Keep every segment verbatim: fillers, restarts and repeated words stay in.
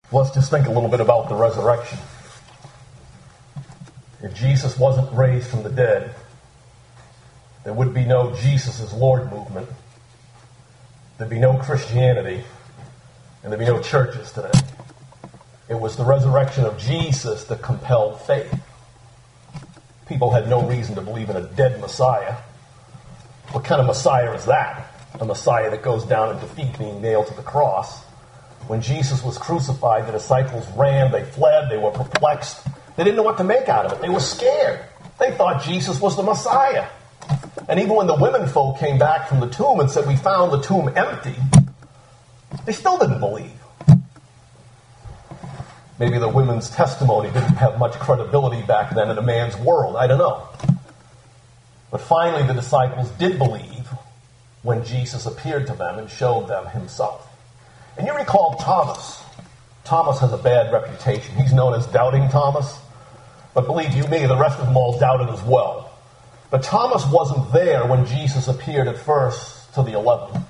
Let's just think a little bit about the resurrection. If Jesus wasn't raised from the dead, there would be no Jesus is Lord movement. There'd be no Christianity, and there'd be no churches today. It was the resurrection of Jesus that compelled faith. People had no reason to believe in a dead Messiah. What kind of Messiah is that? A Messiah that goes down in defeat, being nailed to the cross. When Jesus was crucified, the disciples ran, they fled, they were perplexed. They didn't know what to make out of it. They were scared. They thought Jesus was the Messiah. And even when the women folk came back from the tomb and said, we found the tomb empty, they still didn't believe. Maybe the women's testimony didn't have much credibility back then in a man's world. I don't know. But finally the disciples did believe when Jesus appeared to them and showed them himself. And you recall Thomas. Thomas has a bad reputation. He's known as Doubting Thomas. But believe you me, the rest of them all doubted as well. But Thomas wasn't there when Jesus appeared at first to the eleven.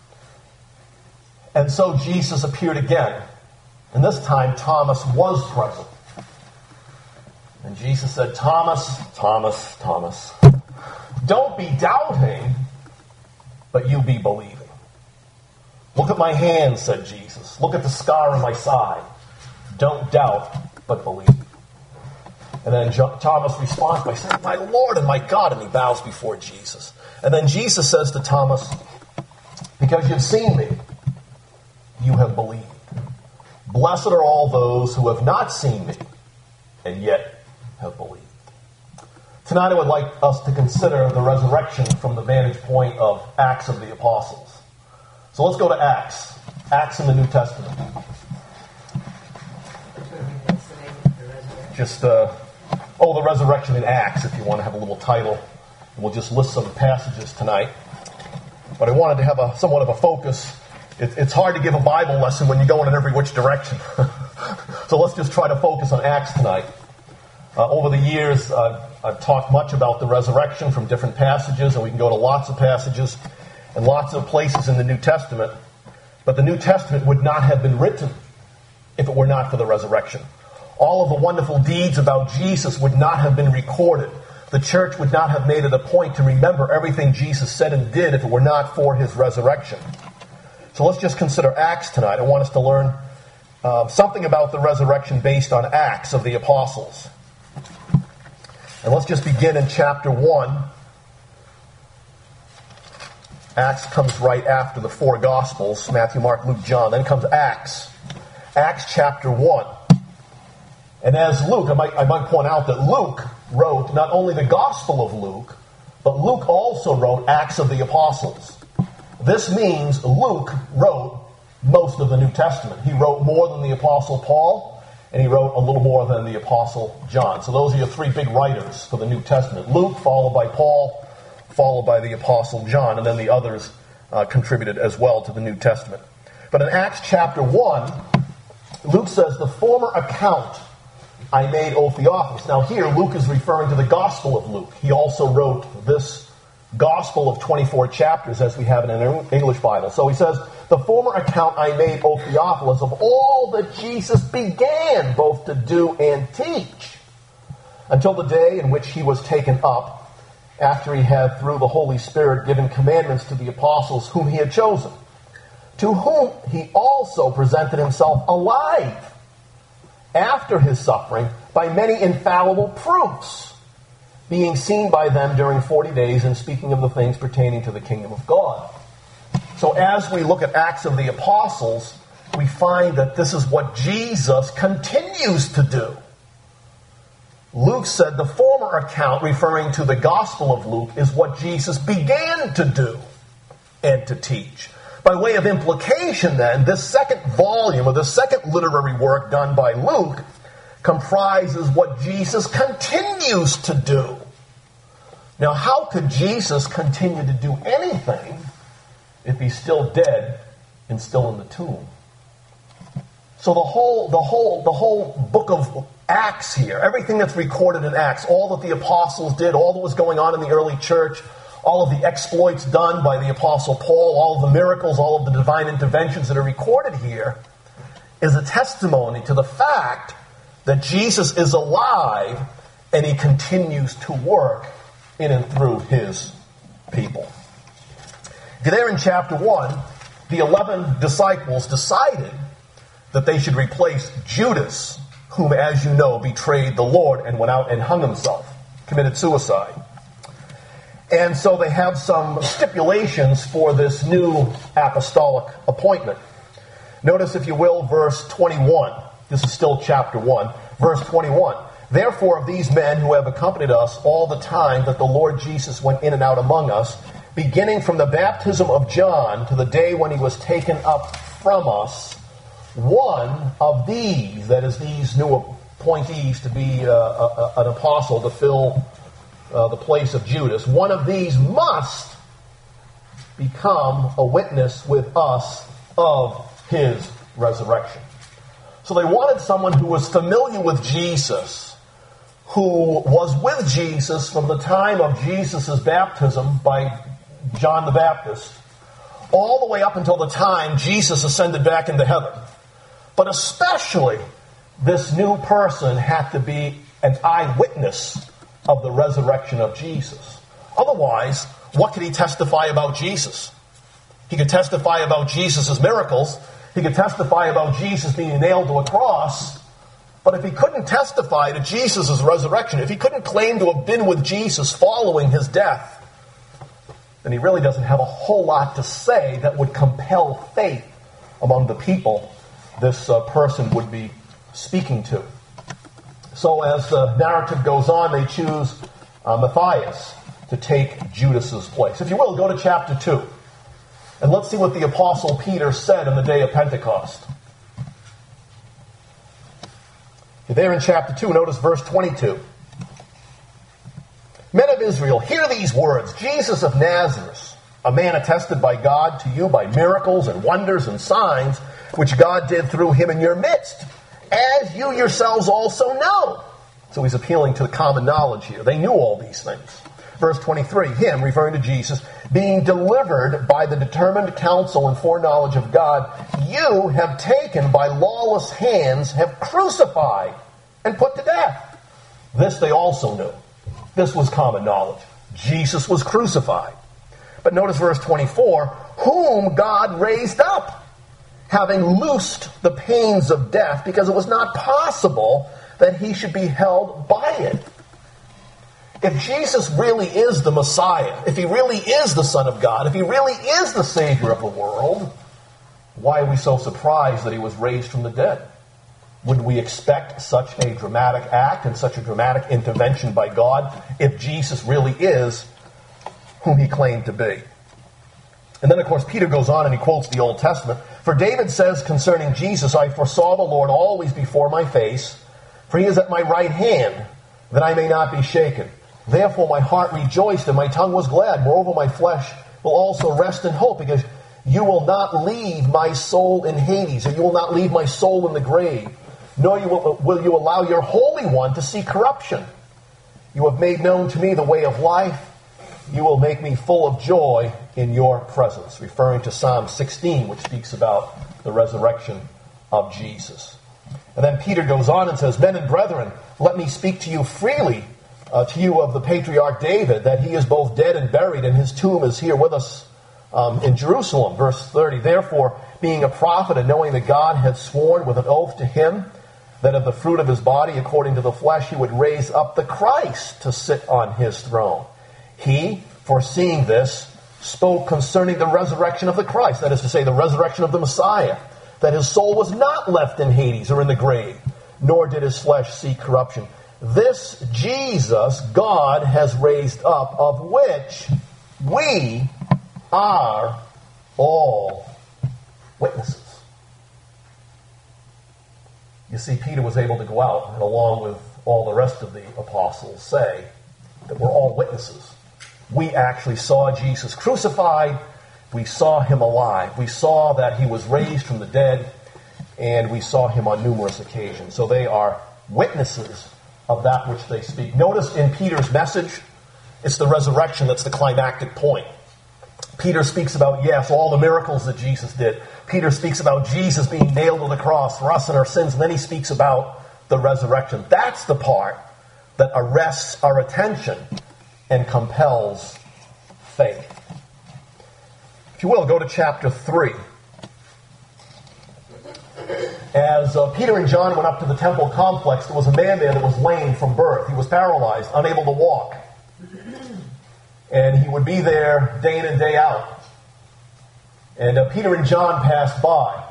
And so Jesus appeared again. And this time Thomas was present. And Jesus said, Thomas, Thomas, Thomas, don't be doubting, but you be believing. Look at my hands, said Jesus. Look at the scar on my side. Don't doubt, but believe. And then Thomas responds by saying, my Lord and my God, and he bows before Jesus. And then Jesus says to Thomas, because you've seen me, you have believed. Blessed are all those who have not seen me, and yet have believed. Tonight I would like us to consider the resurrection from the vantage point of Acts of the Apostles. So let's go to Acts. Acts in the New Testament. Just, uh, oh, the resurrection in Acts, if you want to have a little title. And we'll just list some passages tonight. But I wanted to have a somewhat of a focus. It, it's hard to give a Bible lesson when you're going in every which direction. So let's just try to focus on Acts tonight. Uh, over the years, uh, I've talked much about the resurrection from different passages, and we can go to lots of passages and lots of places in the New Testament. But the New Testament would not have been written if it were not for the resurrection. All of the wonderful deeds about Jesus would not have been recorded. The church would not have made it a point to remember everything Jesus said and did if it were not for his resurrection. So let's just consider Acts tonight. I want us to learn uh, something about the resurrection based on Acts of the Apostles. And let's just begin in chapter one. Acts comes right after the four Gospels, Matthew, Mark, Luke, John. Then comes Acts. Acts chapter one. And as Luke, I might, I might point out that Luke wrote not only the Gospel of Luke, but Luke also wrote Acts of the Apostles. This means Luke wrote most of the New Testament. He wrote more than the Apostle Paul, and he wrote a little more than the Apostle John. So those are your three big writers for the New Testament. Luke, followed by Paul, followed by the Apostle John, and then the others uh, contributed as well to the New Testament. But in Acts chapter one, Luke says, the former account I made, O Theophilus. Now here, Luke is referring to the Gospel of Luke. He also wrote this Gospel of twenty-four chapters, as we have in an English Bible. So he says, the former account I made, O Theophilus, of all that Jesus began both to do and teach, until the day in which he was taken up, after he had, through the Holy Spirit, given commandments to the apostles whom he had chosen, to whom he also presented himself alive after his suffering by many infallible proofs, being seen by them during forty days and speaking of the things pertaining to the kingdom of God. So as we look at Acts of the Apostles, we find that this is what Jesus continues to do. Luke said the former account, referring to the Gospel of Luke, is what Jesus began to do and to teach. By way of implication, then, this second volume, or the second literary work done by Luke, comprises what Jesus continues to do. Now, how could Jesus continue to do anything if he's still dead and still in the tomb? So the whole, the whole, the whole book of Acts here, everything that's recorded in Acts, all that the apostles did, all that was going on in the early church, all of the exploits done by the Apostle Paul, all of the miracles, all of the divine interventions that are recorded here, is a testimony to the fact that Jesus is alive and he continues to work in and through his people. There in chapter one, the eleven disciples decided that they should replace Judas, whom, as you know, betrayed the Lord and went out and hung himself, committed suicide. And so they have some stipulations for this new apostolic appointment. Notice, if you will, verse twenty-one. This is still chapter one, verse twenty-one. Therefore, of these men who have accompanied us all the time that the Lord Jesus went in and out among us, beginning from the baptism of John to the day when he was taken up from us, one of these, that is, these new appointees to be uh, a, a, an apostle to fill uh, the place of Judas, one of these must become a witness with us of his resurrection. So they wanted someone who was familiar with Jesus, who was with Jesus from the time of Jesus' baptism by John the Baptist, all the way up until the time Jesus ascended back into heaven. But especially, this new person had to be an eyewitness of the resurrection of Jesus. Otherwise, what could he testify about Jesus? He could testify about Jesus' miracles. He could testify about Jesus being nailed to a cross. But if he couldn't testify to Jesus' resurrection, if he couldn't claim to have been with Jesus following his death, then he really doesn't have a whole lot to say that would compel faith among the people this uh, person would be speaking to. So as the narrative goes on, they choose uh, Matthias to take Judas's place. If you will, go to chapter two. And let's see what the Apostle Peter said on the day of Pentecost. There in chapter two, notice verse twenty-two. Men of Israel, hear these words. Jesus of Nazareth, a man attested by God to you by miracles and wonders and signs, which God did through him in your midst, as you yourselves also know. So he's appealing to the common knowledge here. They knew all these things. Verse twenty-three, him, referring to Jesus, being delivered by the determined counsel and foreknowledge of God, you have taken by lawless hands, have crucified and put to death. This they also knew. This was common knowledge. Jesus was crucified. But notice verse twenty-four, whom God raised up, having loosed the pains of death, because it was not possible that he should be held by it. If Jesus really is the Messiah, if he really is the Son of God, if he really is the Savior of the world, why are we so surprised that he was raised from the dead? Would we expect such a dramatic act and such a dramatic intervention by God if Jesus really is whom he claimed to be? And then, of course, Peter goes on and he quotes the Old Testament. For David says concerning Jesus, I foresaw the Lord always before my face, for he is at my right hand, that I may not be shaken. Therefore my heart rejoiced and my tongue was glad. Moreover, my flesh will also rest in hope, because you will not leave my soul in Hades, or you will not leave my soul in the grave, nor you will, will you allow your Holy One to see corruption. You have made known to me the way of life. You will make me full of joy in your presence. Referring to Psalm sixteen, which speaks about the resurrection of Jesus. And then Peter goes on and says, men and brethren, let me speak to you freely, uh, to you of the patriarch David, that he is both dead and buried, and his tomb is here with us um, in Jerusalem. Verse thirty, therefore, being a prophet and knowing that God had sworn with an oath to him, that of the fruit of his body, according to the flesh, he would raise up the Christ to sit on his throne. He, foreseeing this, spoke concerning the resurrection of the Christ, that is to say, the resurrection of the Messiah, that his soul was not left in Hades or in the grave, nor did his flesh see corruption. This Jesus God has raised up, of which we are all witnesses. You see, Peter was able to go out and, along with all the rest of the apostles, say that we're all witnesses. We actually saw Jesus crucified. We saw him alive. We saw that he was raised from the dead, and we saw him on numerous occasions. So they are witnesses of that which they speak. Notice in Peter's message, it's the resurrection that's the climactic point. Peter speaks about, yes, all the miracles that Jesus did. Peter speaks about Jesus being nailed to the cross for us and our sins. And then he speaks about the resurrection. That's the part that arrests our attention and compels faith. If you will, go to chapter three. As uh, Peter and John went up to the temple complex, there was a man there that was lame from birth. He was paralyzed, unable to walk. And he would be there day in and day out. And uh, Peter and John passed by.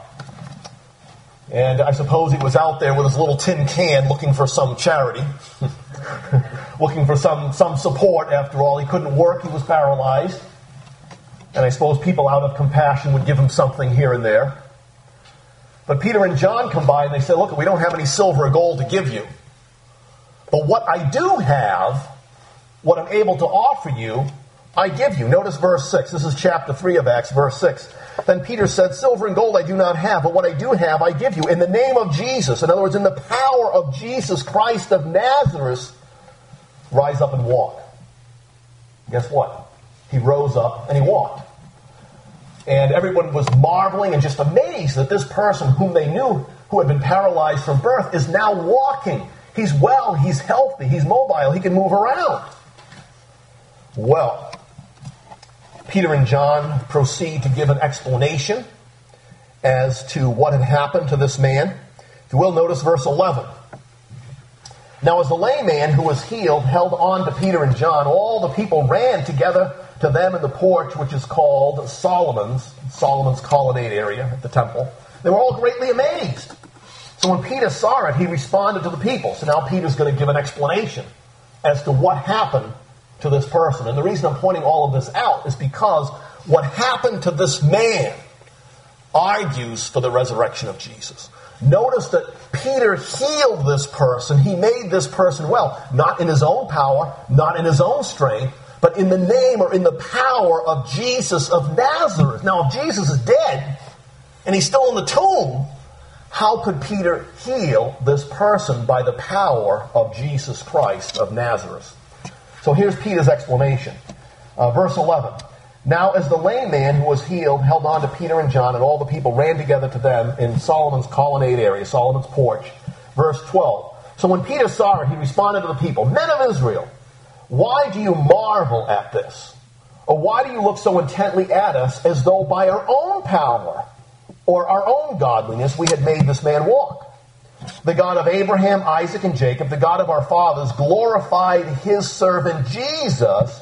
And I suppose he was out there with his little tin can looking for some charity. looking for some, some support. After all, he couldn't work. He was paralyzed. And I suppose people out of compassion would give him something here and there. But Peter and John come by and they say, look, we don't have any silver or gold to give you. But what I do have, what I'm able to offer you, I give you. Notice verse six. This is chapter three of Acts, verse six. Then Peter said, silver and gold I do not have, but what I do have I give you. In the name of Jesus, in other words, in the power of Jesus Christ of Nazareth, rise up and walk. Guess what? He rose up and he walked. And everyone was marveling and just amazed that this person whom they knew, who had been paralyzed from birth, is now walking. He's well, he's healthy, he's mobile, he can move around. Well, Peter and John proceed to give an explanation as to what had happened to this man. If you will, notice verse eleven. Now as the lame man who was healed held on to Peter and John, all the people ran together to them in the porch, which is called Solomon's, Solomon's colonnade area at the temple. They were all greatly amazed. So when Peter saw it, he responded to the people. So now Peter's going to give an explanation as to what happened to this person. And the reason I'm pointing all of this out is because what happened to this man argues for the resurrection of Jesus. Notice that Peter healed this person. He made this person well, not in his own power, not in his own strength, but in the name or in the power of Jesus of Nazareth. Now, if Jesus is dead and he's still in the tomb, how could Peter heal this person by the power of Jesus Christ of Nazareth? So here's Peter's explanation. Uh, verse eleven. Now as the lame man who was healed held on to Peter and John, and all the people ran together to them in Solomon's colonnade area, Solomon's porch. Verse twelve. So when Peter saw it, he responded to the people, men of Israel, why do you marvel at this? Or why do you look so intently at us as though by our own power or our own godliness we had made this man walk? The God of Abraham, Isaac, and Jacob, the God of our fathers, glorified his servant Jesus,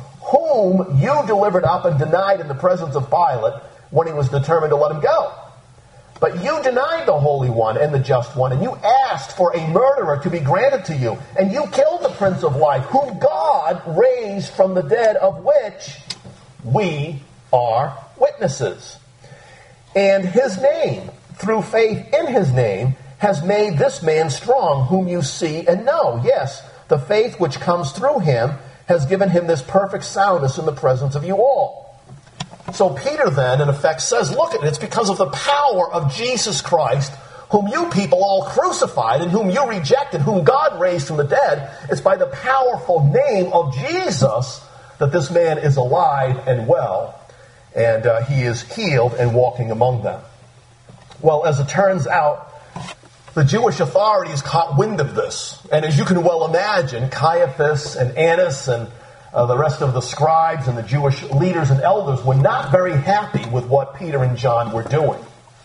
whom you delivered up and denied in the presence of Pilate when he was determined to let him go. But you denied the Holy One and the Just One, and you asked for a murderer to be granted to you, and you killed the Prince of Life, whom God raised from the dead, of which we are witnesses. And his name, through faith in his name, has made this man strong, whom you see and know. Yes, the faith which comes through him has given him this perfect soundness in the presence of you all. So Peter then, in effect, says, look at it, it's because of the power of Jesus Christ, whom you people all crucified and whom you rejected, whom God raised from the dead. It's by the powerful name of Jesus that this man is alive and well, and uh, he is healed and walking among them. Well, as it turns out, the Jewish authorities caught wind of this. And as you can well imagine, Caiaphas and Annas and uh, the rest of the scribes and the Jewish leaders and elders were not very happy with what Peter and John were doing.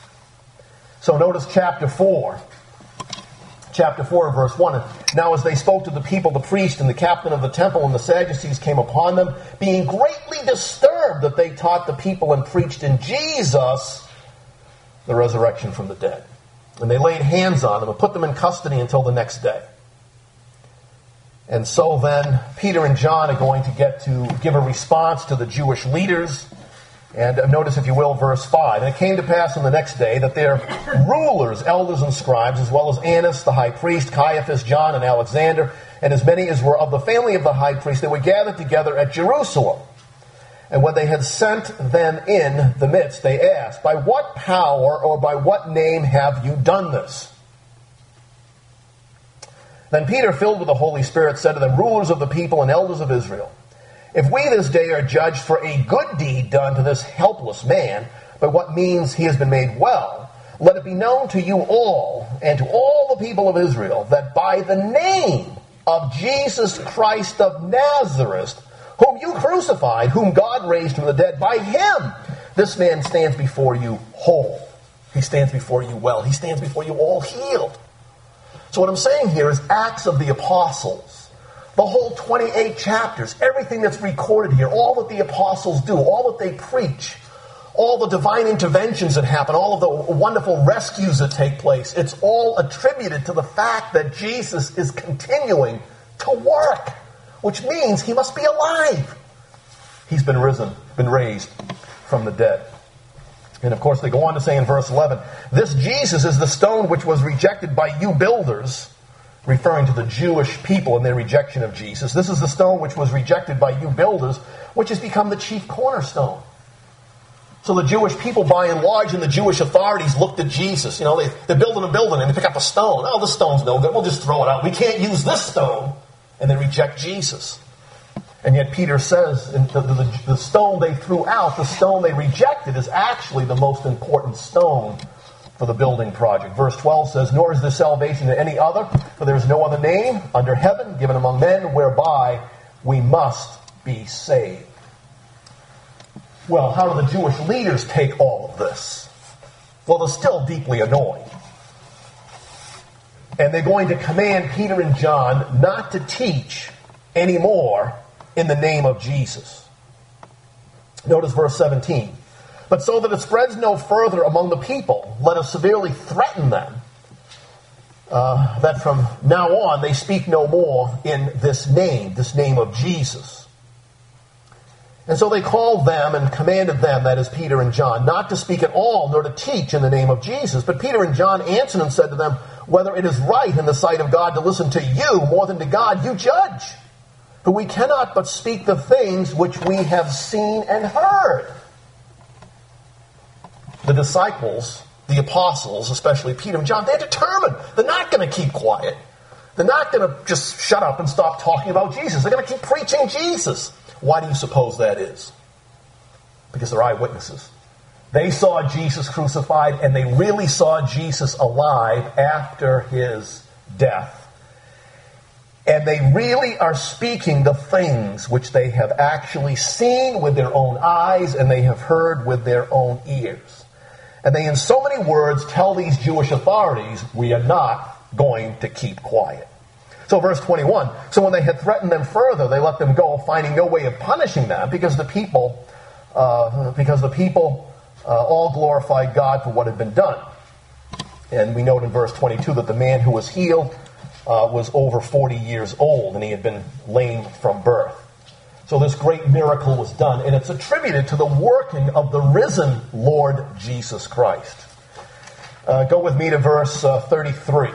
So notice chapter four. Chapter four, verse one. Now as they spoke to the people, the priest and the captain of the temple and the Sadducees came upon them, being greatly disturbed that they taught the people and preached in Jesus the resurrection from the dead. And they laid hands on them and put them in custody until the next day. And so then Peter and John are going to get to give a response to the Jewish leaders. And notice, if you will, verse five. And it came to pass on the next day that their rulers, elders, and scribes, as well as Annas, the high priest, Caiaphas, John, and Alexander, and as many as were of the family of the high priest, they were gathered together at Jerusalem. And when they had sent them in the midst, they asked, by what power or by what name have you done this? Then Peter, filled with the Holy Spirit, said to them, rulers of the people and elders of Israel, If we this day are judged for a good deed done to this helpless man, by what means he has been made well, let it be known to you all and to all the people of Israel that by the name of Jesus Christ of Nazareth, whom you crucified, whom God raised from the dead, by him this man stands before you whole. He stands before you well. He stands before you all healed. So what I'm saying here is Acts of the Apostles. The whole twenty-eight chapters, everything that's recorded here, all that the apostles do, all that they preach, all the divine interventions that happen, all of the wonderful rescues that take place, it's all attributed to the fact that Jesus is continuing to work, which means he must be alive. He's been risen, been raised from the dead. And of course they go on to say in verse eleven, this Jesus is the stone which was rejected by you builders, referring to the Jewish people and their rejection of Jesus. This is the stone which was rejected by you builders, which has become the chief cornerstone. So the Jewish people, by and large, and the Jewish authorities looked at Jesus. You know, they, they're building a building and they pick up a stone. Oh, this stone's no good. We'll just throw it out. We can't use this stone. And they reject Jesus. And yet Peter says the, the, the stone they threw out, the stone they rejected, is actually the most important stone for the building project. Verse twelve says, nor is there salvation in any other, for there is no other name under heaven given among men whereby we must be saved. Well, how do the Jewish leaders take all of this? Well, they're still deeply annoyed. And they're going to command Peter and John not to teach anymore in the name of Jesus. Notice verse seventeen. But so that it spreads no further among the people, let us severely threaten them, uh, that from now on they speak no more in this name, this name of Jesus. And so they called them and commanded them, that is Peter and John, not to speak at all, nor to teach in the name of Jesus. But Peter and John answered and said to them, whether it is right in the sight of God to listen to you more than to God, you judge. For we cannot but speak the things which we have seen and heard. The disciples, the apostles, especially Peter and John, they're determined. They're not going to keep quiet. They're not going to just shut up and stop talking about Jesus. They're going to keep preaching Jesus. Why do you suppose that is? Because they're eyewitnesses. They saw Jesus crucified, and they really saw Jesus alive after his death. And they really are speaking the things which they have actually seen with their own eyes and they have heard with their own ears. And they, in so many words, tell these Jewish authorities, we are not going to keep quiet. So verse twenty-one, so when they had threatened them further, they let them go, finding no way of punishing them, because the people, uh, because the people uh, all glorified God for what had been done. And we note in verse twenty-two that the man who was healed uh, was over forty years old, and he had been lame from birth. So this great miracle was done, and it's attributed to the working of the risen Lord Jesus Christ. Uh, go with me to verse uh, thirty-three.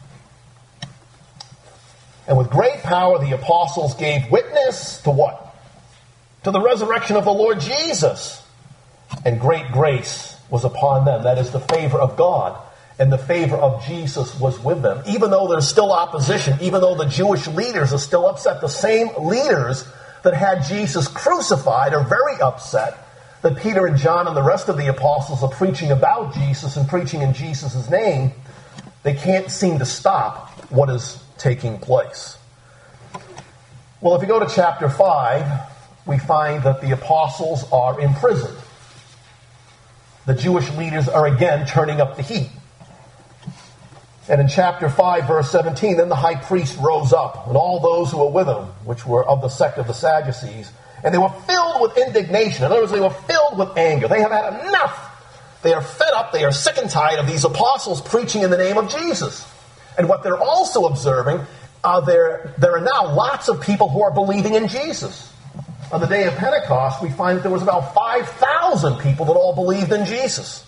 And with great power the apostles gave witness to what? To the resurrection of the Lord Jesus. And great grace was upon them. That is the favor of God. And the favor of Jesus was with them. Even though there's still opposition, even though the Jewish leaders are still upset, the same leaders that had Jesus crucified are very upset that Peter and John and the rest of the apostles are preaching about Jesus and preaching in Jesus' name. They can't seem to stop what is taking place. Well, if you go to chapter five, we find that the apostles are imprisoned. The Jewish leaders are again turning up the heat. And in chapter five, verse seventeen, then the high priest rose up, and all those who were with him, which were of the sect of the Sadducees, and they were filled with indignation. In other words, they were filled with anger. They have had enough. They are fed up. They are sick and tired of these apostles preaching in the name of Jesus. And what they're also observing, uh, there, there are now lots of people who are believing in Jesus. On the day of Pentecost, we find that there was about five thousand people that all believed in Jesus.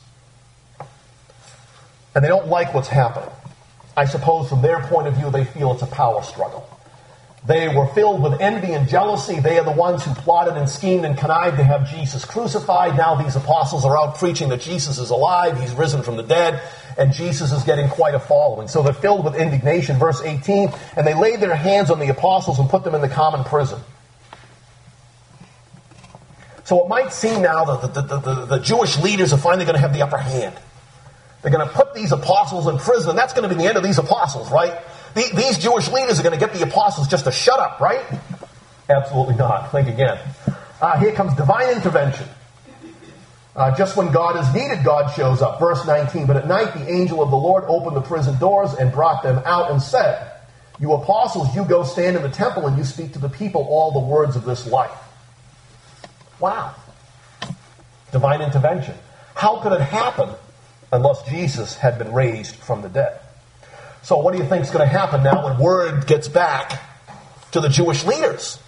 And they don't like what's happening. I suppose from their point of view, they feel it's a power struggle. They were filled with envy and jealousy. They are the ones who plotted and schemed and connived to have Jesus crucified. Now these apostles are out preaching that Jesus is alive, he's risen from the dead, and Jesus is getting quite a following. So they're filled with indignation. Verse eighteen, and they laid their hands on the apostles and put them in the common prison. So it might seem now that the, the, the, the Jewish leaders are finally going to have the upper hand. They're going to put these apostles in prison, and that's going to be the end of these apostles, right? The, these Jewish leaders are going to get the apostles just to shut up, right? Absolutely not. Think again. Uh, here comes divine intervention. Uh, just when God is needed, God shows up. Verse nineteen, but at night the angel of the Lord opened the prison doors and brought them out and said, you apostles, you go stand in the temple and you speak to the people all the words of this life. Wow. Divine intervention. How could it happen unless Jesus had been raised from the dead? So what do you think is going to happen now when word gets back to the Jewish leaders?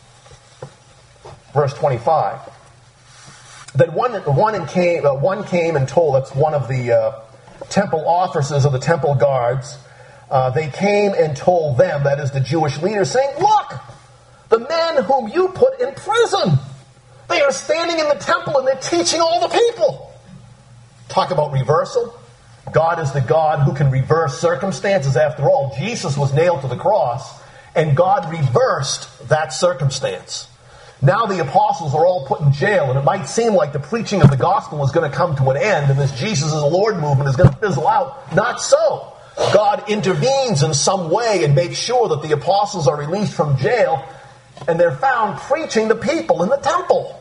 Verse twenty-five. Then one, one, came, uh, one came and told, that's one of the uh, temple officers of the temple guards, uh, they came and told them, that is the Jewish leaders, saying, look, the men whom you put in prison, they are standing in the temple and they're teaching all the people. Talk about reversal. God is the God who can reverse circumstances. After all, Jesus was nailed to the cross, and God reversed that circumstance. Now the apostles are all put in jail, and it might seem like the preaching of the gospel is going to come to an end, and this Jesus is the Lord movement is going to fizzle out. Not so. God intervenes in some way and makes sure that the apostles are released from jail, and they're found preaching the people in the temple.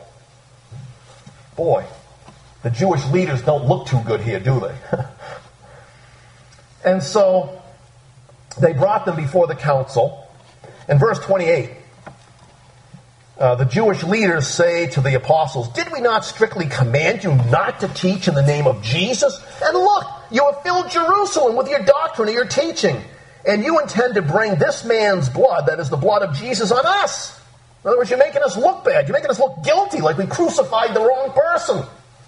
Boy, the Jewish leaders don't look too good here, do they? And so they brought them before the council. In verse twenty-eight, uh, the Jewish leaders say to the apostles, did we not strictly command you not to teach in the name of Jesus? And look, you have filled Jerusalem with your doctrine and your teaching, and you intend to bring this man's blood, that is the blood of Jesus, on us. In other words, you're making us look bad. You're making us look guilty, like we crucified the wrong person.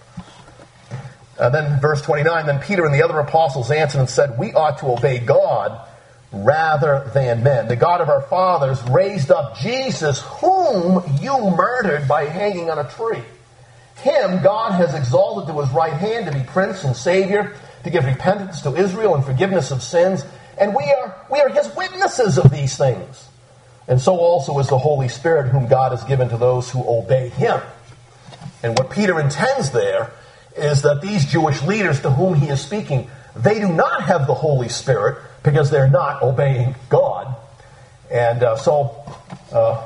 Uh, then verse twenty-nine, then Peter and the other apostles answered and said, we ought to obey God rather than men. The God of our fathers raised up Jesus, whom you murdered by hanging on a tree. Him God has exalted to his right hand to be Prince and Savior, to give repentance to Israel and forgiveness of sins. And we are, we are his witnesses of these things. And so also is the Holy Spirit, whom God has given to those who obey him. And what Peter intends there is that these Jewish leaders to whom he is speaking, they do not have the Holy Spirit because they're not obeying God. And uh, so uh,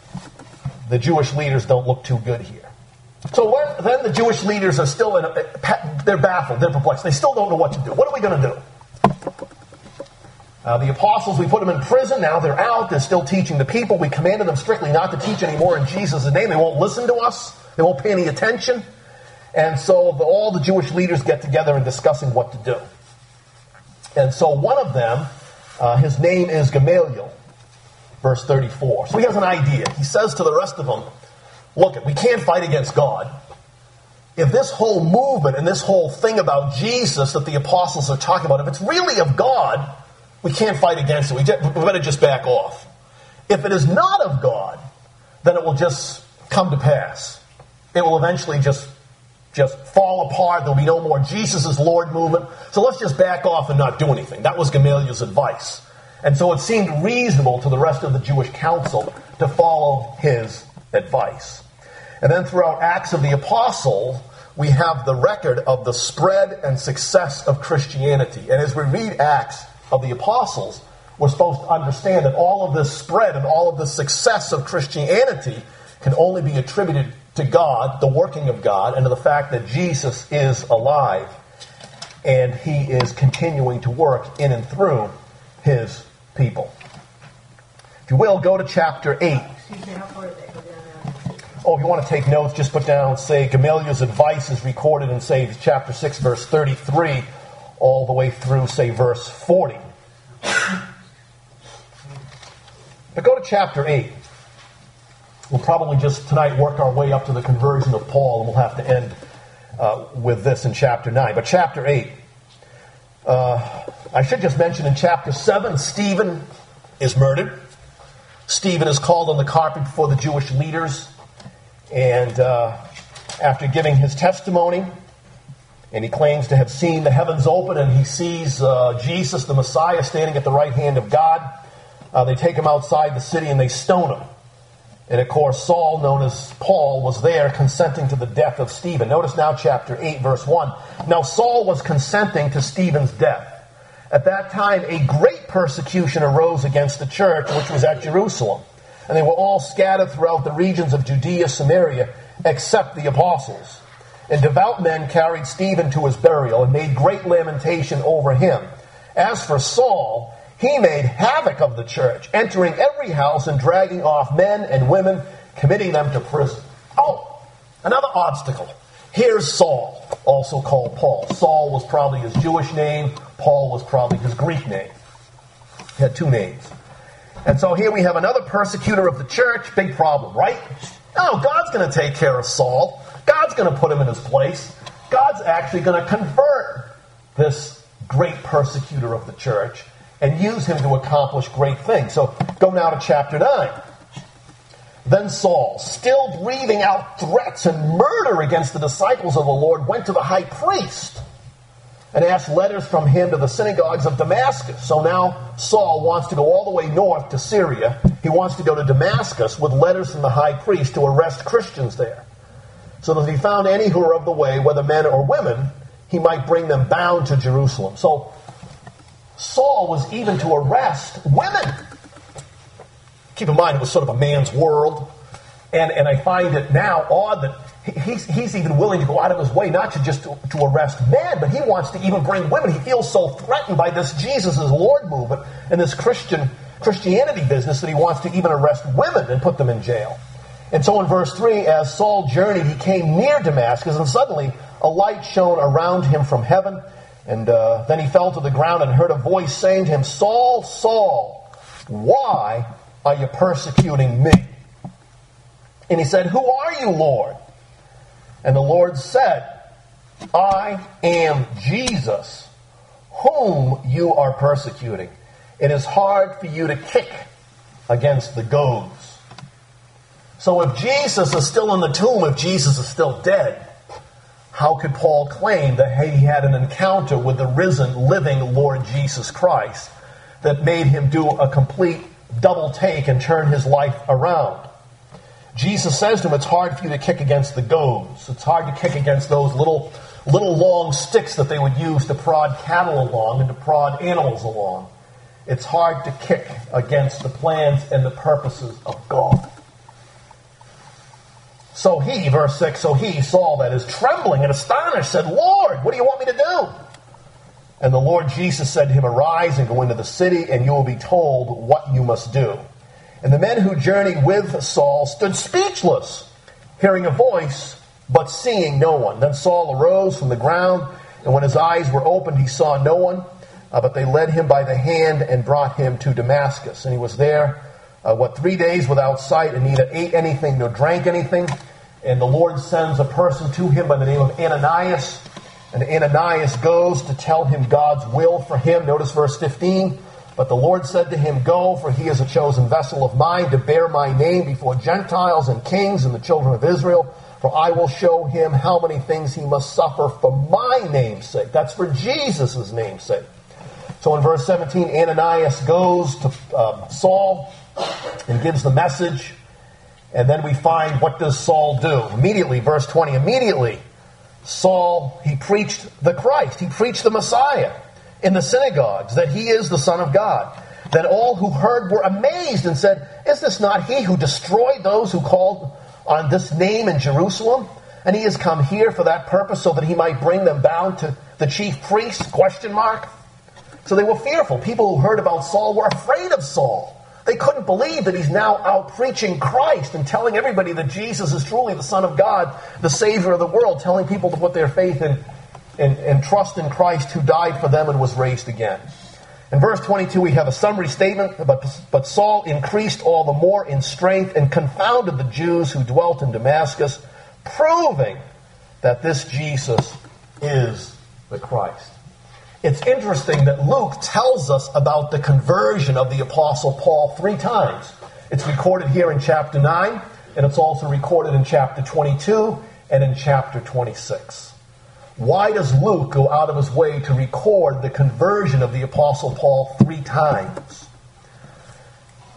the Jewish leaders don't look too good here. So when, then the Jewish leaders are still in a, they're baffled, they're perplexed. They still don't know what to do. What are we going to do? Uh, the apostles, we put them in prison. Now they're out. They're still teaching the people. We commanded them strictly not to teach anymore in Jesus' name. They won't listen to us. They won't pay any attention. And so the, all the Jewish leaders get together and discussing what to do. And so one of them, uh, his name is Gamaliel, verse thirty-four. So he has an idea. He says to the rest of them, look, we can't fight against God. If this whole movement and this whole thing about Jesus that the apostles are talking about, if it's really of God, we can't fight against it. We, just, we better just back off. If it is not of God, then it will just come to pass. It will eventually just just fall apart. There'll be no more Jesus is Lord movement. So let's just back off and not do anything. That was Gamaliel's advice. And so it seemed reasonable to the rest of the Jewish council to follow his advice. And then throughout Acts of the Apostles, we have the record of the spread and success of Christianity. And as we read Acts of the Apostles, we're supposed to understand that all of this spread and all of the success of Christianity can only be attributed to God, the working of God, and to the fact that Jesus is alive and he is continuing to work in and through his people. If you will, go to chapter eight. Excuse me, how far did they go down now? Oh, if you want to take notes, just put down, say, Gamaliel's advice is recorded in, say, chapter six, verse thirty-three, all the way through, say, verse forty. But go to chapter eight. We'll probably just tonight work our way up to the conversion of Paul, and we'll have to end uh, with this in chapter nine. But chapter eight, uh, I should just mention in chapter seven, Stephen is murdered. Stephen is called on the carpet before the Jewish leaders, and uh, after giving his testimony, and he claims to have seen the heavens open, and he sees uh, Jesus, the Messiah, standing at the right hand of God, uh, they take him outside the city and they stone him. And of course, Saul, known as Paul, was there consenting to the death of Stephen. Notice now chapter eight, verse one. Now Saul was consenting to Stephen's death. At that time, a great persecution arose against the church, which was at Jerusalem. And they were all scattered throughout the regions of Judea, Samaria, except the apostles. And devout men carried Stephen to his burial and made great lamentation over him. As for Saul, he made havoc of the church, entering every house and dragging off men and women, committing them to prison. Oh, another obstacle. Here's Saul, also called Paul. Saul was probably his Jewish name. Paul was probably his Greek name. He had two names. And so here we have another persecutor of the church. Big problem, right? Oh, God's going to take care of Saul. God's going to put him in his place. God's actually going to convert this great persecutor of the church and use him to accomplish great things. So go now to chapter nine. Then Saul, still breathing out threats and murder against the disciples of the Lord, went to the high priest and asked letters from him to the synagogues of Damascus. So now Saul wants to go all the way north to Syria. He wants to go to Damascus with letters from the high priest to arrest Christians there. So that if he found any who were of the way, whether men or women, he might bring them bound to Jerusalem. So Saul was even to arrest women. Keep in mind, it was sort of a man's world. And, and I find it now odd that he's, he's even willing to go out of his way, not to just to, to arrest men, but he wants to even bring women. He feels so threatened by this Jesus is Lord movement and this Christian Christianity business that he wants to even arrest women and put them in jail. And so in verse three, as Saul journeyed, he came near Damascus, and suddenly a light shone around him from heaven. And uh, then he fell to the ground and heard a voice saying to him, Saul, Saul, why are you persecuting me? And he said, who are you, Lord? And the Lord said, I am Jesus, whom you are persecuting. It is hard for you to kick against the goads. So if Jesus is still in the tomb, if Jesus is still dead, how could Paul claim that he had an encounter with the risen, living Lord Jesus Christ that made him do a complete double take and turn his life around? Jesus says to him, it's hard for you to kick against the goads. It's hard to kick against those little, little long sticks that they would use to prod cattle along and to prod animals along. It's hard to kick against the plans and the purposes of God. So he, verse six, so he, Saul, that is, trembling and astonished, said, Lord, what do you want me to do? And the Lord Jesus said to him, arise and go into the city, and you will be told what you must do. And the men who journeyed with Saul stood speechless, hearing a voice, but seeing no one. Then Saul arose from the ground, and when his eyes were opened, he saw no one, uh, but they led him by the hand and brought him to Damascus. And he was there, uh, what, three days without sight, and neither ate anything nor drank anything. And the Lord sends a person to him by the name of Ananias. And Ananias goes to tell him God's will for him. Notice verse fifteen. But the Lord said to him, go, for he is a chosen vessel of mine to bear my name before Gentiles and kings and the children of Israel. For I will show him how many things he must suffer for my name's sake. That's for Jesus' name's sake. So in verse seventeen, Ananias goes to uh, Saul and gives the message. And then we find, what does Saul do? Immediately, verse twenty, immediately, Saul, he preached the Christ. He preached the Messiah in the synagogues, that he is the Son of God. Then all who heard were amazed and said, is this not he who destroyed those who called on this name in Jerusalem? And he has come here for that purpose, so that he might bring them bound to the chief priests? Question mark. So they were fearful. People who heard about Saul were afraid of Saul. They couldn't believe that he's now out preaching Christ and telling everybody that Jesus is truly the Son of God, the Savior of the world, telling people to put their faith in and, and trust in Christ, who died for them and was raised again. In verse twenty-two, we have a summary statement, but, but Saul increased all the more in strength and confounded the Jews who dwelt in Damascus, proving that this Jesus is the Christ. It's interesting that Luke tells us about the conversion of the Apostle Paul three times. It's recorded here in chapter nine, and it's also recorded in chapter twenty-two and in chapter twenty-six. Why does Luke go out of his way to record the conversion of the Apostle Paul three times?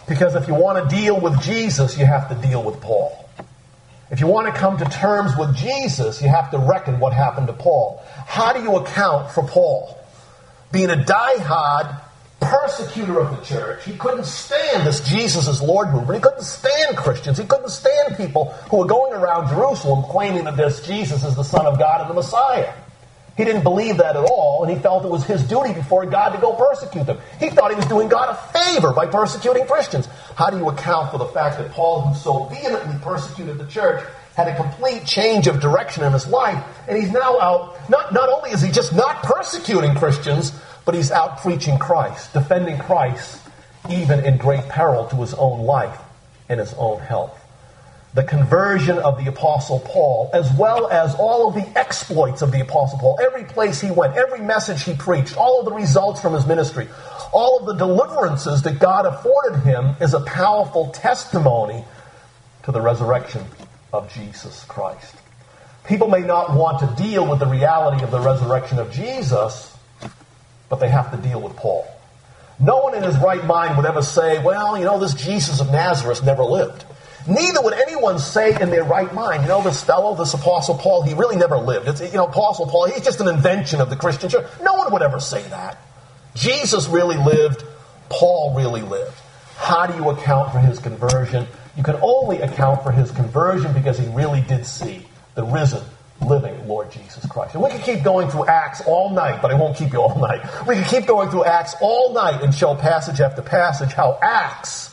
Because if you want to deal with Jesus, you have to deal with Paul. If you want to come to terms with Jesus, you have to reckon what happened to Paul. How do you account for Paul? Being a diehard persecutor of the church, he couldn't stand this Jesus is Lord movement. He couldn't stand Christians. He couldn't stand people who were going around Jerusalem claiming that this Jesus is the Son of God and the Messiah. He didn't believe that at all, and he felt it was his duty before God to go persecute them. He thought he was doing God a favor by persecuting Christians. How do you account for the fact that Paul, who so vehemently persecuted the church, had a complete change of direction in his life, and he's now out, not, not only is he just not persecuting Christians, but he's out preaching Christ, defending Christ, even in great peril to his own life and his own health. The conversion of the Apostle Paul, as well as all of the exploits of the Apostle Paul, every place he went, every message he preached, all of the results from his ministry, all of the deliverances that God afforded him is a powerful testimony to the resurrection of Jesus Christ. People may not want to deal with the reality of the resurrection of Jesus, but they have to deal with Paul. No one in his right mind would ever say, well, you know, this Jesus of Nazareth never lived. Neither would anyone say in their right mind, you know, this fellow, this Apostle Paul, he really never lived. It's, you know, Apostle Paul, he's just an invention of the Christian church. No one would ever say that. Jesus really lived. Paul really lived. How do you account for his conversion? You can only account for his conversion because he really did see the risen, living Lord Jesus Christ. And we could keep going through Acts all night, but I won't keep you all night. We could keep going through Acts all night and show passage after passage how Acts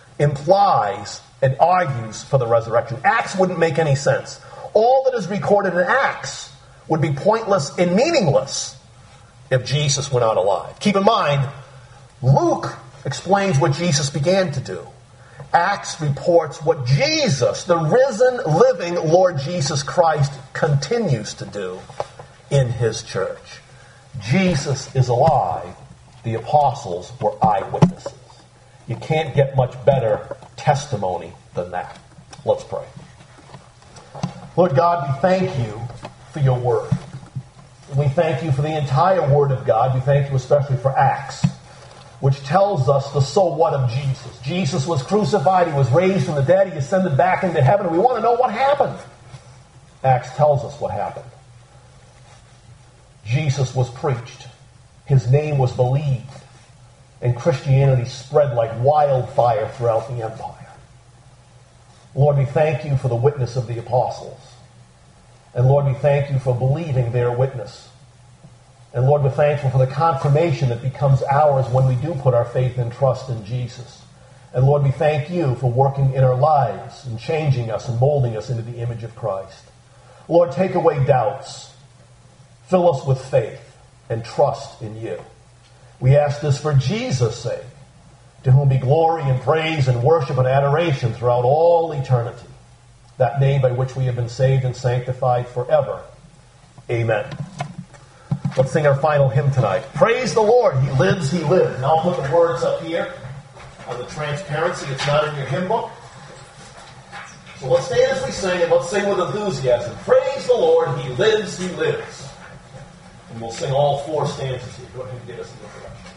implies and argues for the resurrection. Acts wouldn't make any sense. All that is recorded in Acts would be pointless and meaningless if Jesus went out alive. Keep in mind, Luke explains what Jesus began to do. Acts reports what Jesus, the risen, living Lord Jesus Christ, continues to do in his church. Jesus is alive. The apostles were eyewitnesses. You can't get much better testimony than that. Let's pray. Lord God, we thank you for your word. We thank you for the entire word of God. We thank you especially for Acts, which tells us the so what of Jesus. Jesus was crucified. He was raised from the dead. He ascended back into heaven. We want to know what happened. Acts tells us what happened. Jesus was preached. His name was believed. And Christianity spread like wildfire throughout the empire. Lord, we thank you for the witness of the apostles. And Lord, we thank you for believing their witness. And Lord, we're thankful for the confirmation that becomes ours when we do put our faith and trust in Jesus. And Lord, we thank you for working in our lives and changing us and molding us into the image of Christ. Lord, take away doubts. Fill us with faith and trust in you. We ask this for Jesus' sake, to whom be glory and praise and worship and adoration throughout all eternity, that name by which we have been saved and sanctified forever. Amen. Let's sing our final hymn tonight. Praise the Lord. He lives, he lives. And I'll put the words up here on the transparency. It's not in your hymn book. So let's stand as we sing, and let's sing with enthusiasm. Praise the Lord. He lives, he lives. And we'll sing all four stanzas here. Go ahead and get us in the production.